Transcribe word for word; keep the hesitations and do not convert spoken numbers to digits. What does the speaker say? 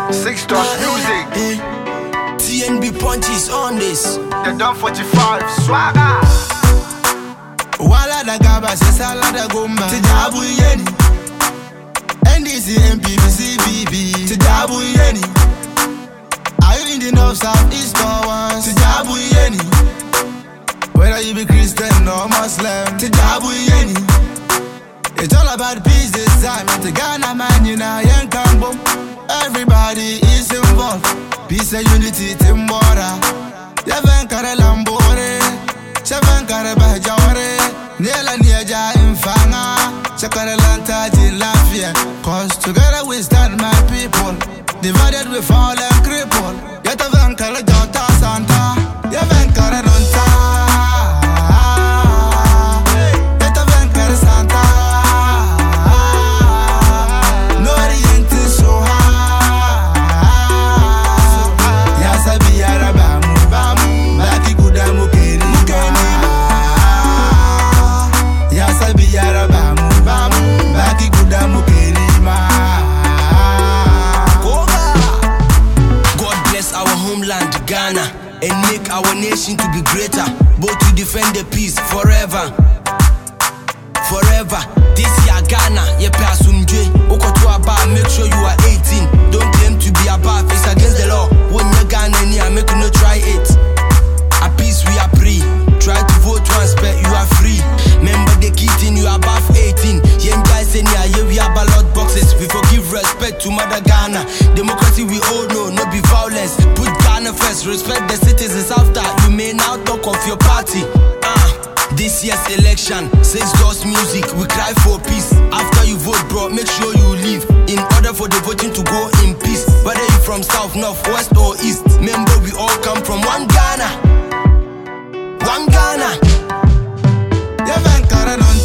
Six Stars Music. T N B punches on this. The Done forty-five Swagger. Wala da gaba se sala da gomba. Tijabu yeni. N D C M P B C B B. Tijabu yeni. Are you in the north, south, east or west? Tijabu yeni. Whether you be Christian or Muslim. Tijabu yeni. It's all about peace this time. To Ghana man, you know, young Cambo. Everybody is involved. Peace and unity, Timbora. Yeven kare lambore. Cheven kare bahjaware. Nela niaja infanga. Chakare lanta jin lafia. Cause together we stand my people. Divided we fall and cripple. Yeven kare jota santa. Yeven kare donta. Yeven kare santa. Ghana, and make our nation to be greater, both to defend the peace forever, forever. This year Ghana, ye pass umje, okotwa ba, make sure you are eighteen. Don't claim to be above, it's against the law. When you Ghana, make you no try it. At peace we are free. Try to vote once, but you are free. Remember the kitten, you are above eighteen. Young guys say yeah, we have ballot boxes. We forgive respect to Mother Ghana. Democracy we all know, no be violence. Put Ghana first, respect the citizens after. You may now talk of your party. Ah, this year's election, Six Stars Music, we cry for peace. After you vote, bro, make sure you leave. In order for the voting to go in peace. Whether you from south, north, west or east. Remember we all come from one Ghana. One Ghana. Yeven kare donta.